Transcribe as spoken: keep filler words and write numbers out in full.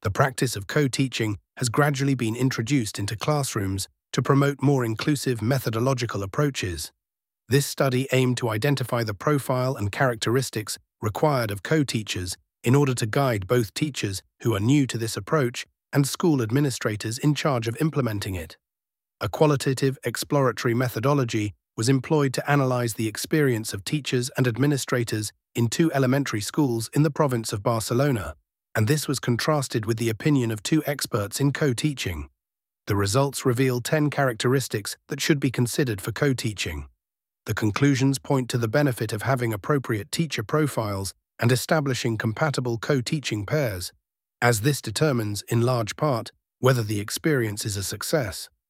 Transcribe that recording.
The practice of co-teaching has gradually been introduced into classrooms to promote more inclusive methodological approaches. This study aimed to identify the profile and characteristics required of co-teachers in order to guide both teachers who are new to this approach and school administrators in charge of implementing it. A qualitative exploratory methodology was employed to analyze the experience of teachers and administrators in two elementary schools in the province of Barcelona, and this was contrasted with the opinion of two experts in co-teaching. The results reveal ten characteristics that should be considered for co-teaching. The conclusions point to the benefit of having appropriate teacher profiles and establishing compatible co-teaching pairs, as this determines, in large part, whether the experience is a success.